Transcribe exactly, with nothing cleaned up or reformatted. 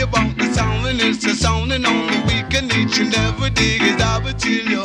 you want the sound, and it's a sounding on the weekend. Each and every day is I will till you